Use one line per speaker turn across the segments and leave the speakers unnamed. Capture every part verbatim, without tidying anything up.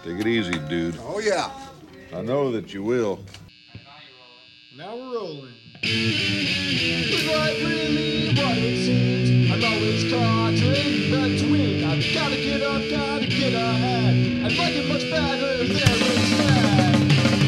Take it easy, dude.
Oh, yeah.
I know that you will.
Now we're rolling. Is life really what it seems? I'm always caught in between. I've gotta get up, gotta get ahead. I'd like it much better there instead.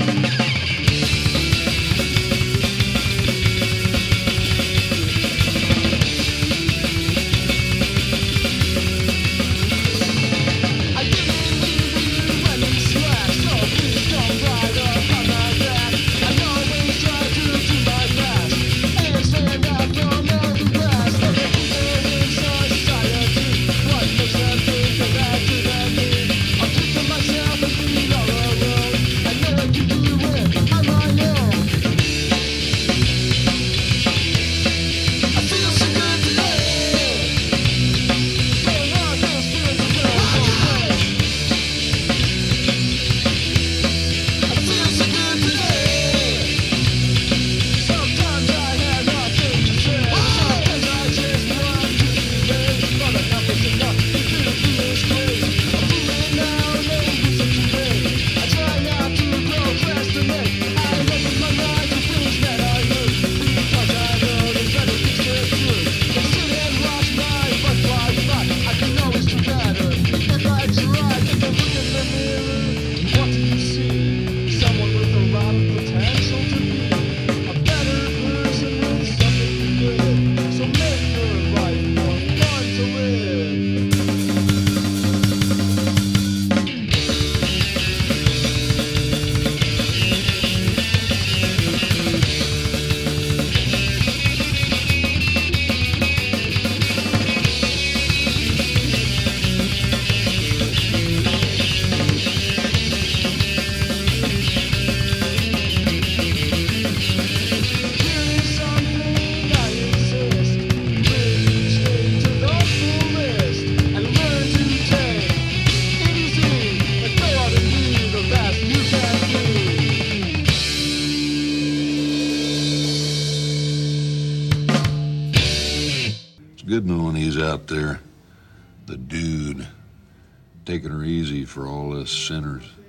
Good knowing he's out there, the dude, taking her easy for all us sinners.